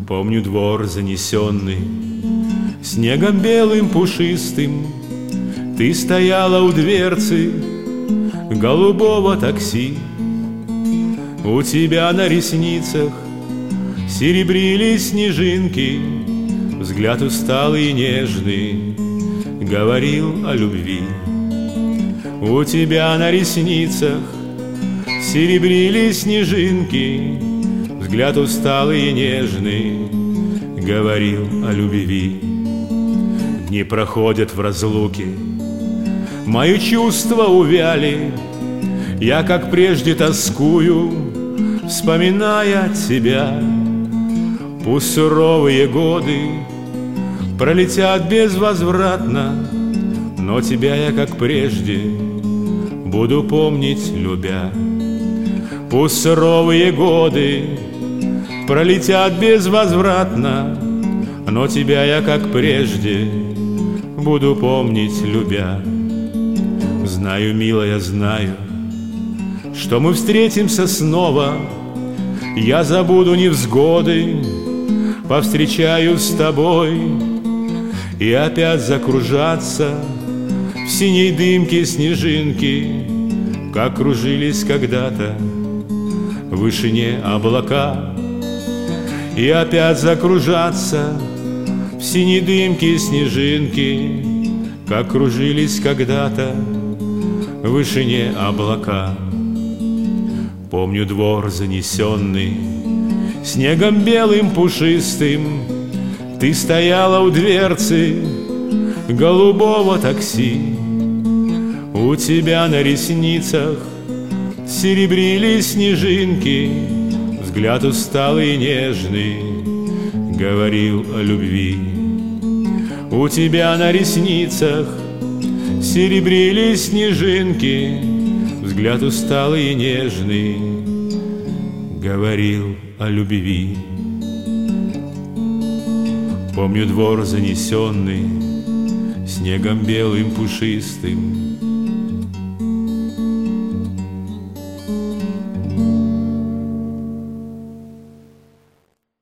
Помню двор занесенный снегом белым пушистым. Ты стояла у дверцы голубого такси. У тебя на ресницах серебрились снежинки. Взгляд усталый и нежный говорил о любви. У тебя на ресницах серебрились снежинки. Взгляд усталый и нежный говорил о любви. Дни проходят в разлуке, мои чувства увяли. Я, как прежде, тоскую, вспоминая тебя. Пусть суровые годы пролетят безвозвратно, но тебя я, как прежде, буду помнить, любя. Пусть суровые годы пролетят безвозвратно, но тебя я, как прежде, буду помнить, любя. Знаю, милая, знаю, что мы встретимся снова. Я забуду невзгоды, повстречаюсь с тобой, и опять закружатся в синей дымке снежинки, как кружились когда-то в вышине облака. И опять закружатся в синей дымке снежинки, как кружились когда-то в вышине облака. Помню двор занесенный снегом белым пушистым. Ты стояла у дверцы голубого такси. У тебя на ресницах серебрились снежинки. Взгляд усталый и нежный говорил о любви. У тебя на ресницах серебрились снежинки. Взгляд усталый и нежный говорил о любви. Помню двор занесенный снегом белым пушистым.